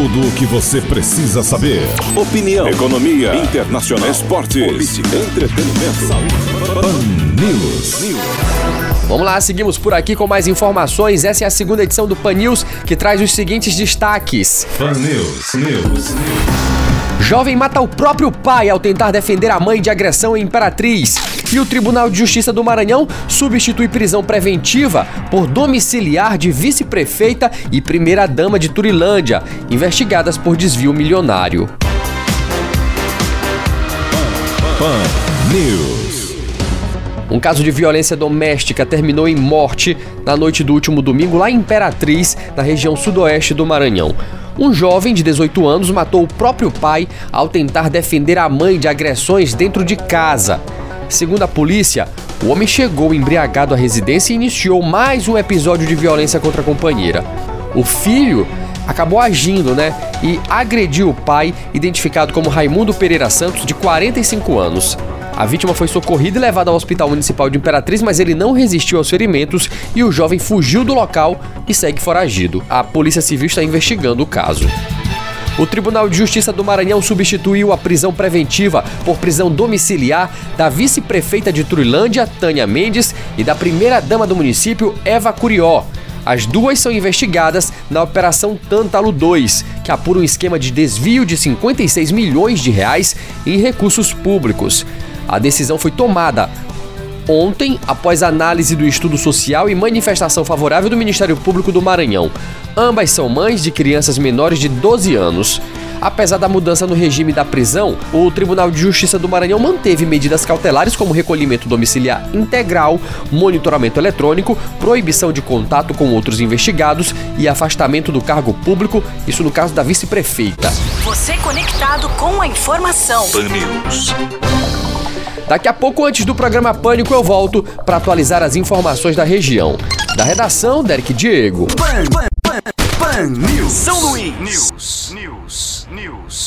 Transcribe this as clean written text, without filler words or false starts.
Tudo o que você precisa saber. Opinião, economia, internacional, esportes, política, entretenimento, saúde. Pan News. Vamos lá, seguimos por aqui com mais informações. Essa é a segunda edição do Pan News, que traz os seguintes destaques. Pan News. Jovem mata o próprio pai ao tentar defender a mãe de agressão em Imperatriz. E o Tribunal de Justiça do Maranhão substitui prisão preventiva por domiciliar de vice-prefeita e primeira-dama de Turilândia, investigadas por desvio milionário. Pan News. Um caso de violência doméstica terminou em morte na noite do último domingo lá em Imperatriz, na região sudoeste do Maranhão. Um jovem de 18 anos matou o próprio pai ao tentar defender a mãe de agressões dentro de casa. Segundo a polícia, o homem chegou embriagado à residência e iniciou mais um episódio de violência contra a companheira. O filho acabou agindo, e agrediu o pai, identificado como Raimundo Pereira Santos, de 45 anos. A vítima foi socorrida e levada ao Hospital Municipal de Imperatriz, mas ele não resistiu aos ferimentos e o jovem fugiu do local e segue foragido. A Polícia Civil está investigando o caso. O Tribunal de Justiça do Maranhão substituiu a prisão preventiva por prisão domiciliar da vice-prefeita de Turilândia, Tânia Mendes, e da primeira-dama do município, Eva Curió. As duas são investigadas na Operação Tântalo 2, que apura um esquema de desvio de 56 milhões de reais em recursos públicos. A decisão foi tomada ontem, após análise do estudo social e manifestação favorável do Ministério Público do Maranhão. Ambas são mães de crianças menores de 12 anos. Apesar da mudança no regime da prisão, o Tribunal de Justiça do Maranhão manteve medidas cautelares como recolhimento domiciliar integral, monitoramento eletrônico, proibição de contato com outros investigados e afastamento do cargo público, isso no caso da vice-prefeita. Você conectado com a informação. Pan News. Daqui a pouco, antes do programa Pânico, eu volto para atualizar as informações da região. Da redação, Derek Diego. Pan News. São Luís. News.